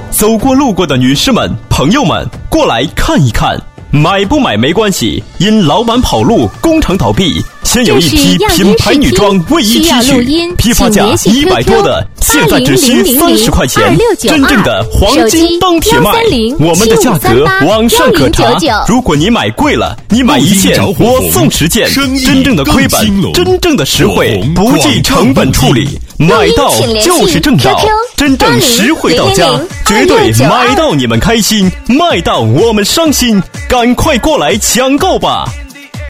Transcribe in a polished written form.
走过路过的女士们、朋友们，过来看一看。买不买没关系，因老板跑路，工厂倒闭，现有一批品牌女装卫衣 T 恤，批发价100多的，现在只需30块钱，真正的黄金当铁卖。我们的价格网上可查。如果你买贵了，你买一件我送10件，真正的亏本，真正的实惠，不计成本处理，买到就是挣到，真正实惠到家，绝对买到你们开心，卖到我们伤心。赶快过来抢购吧！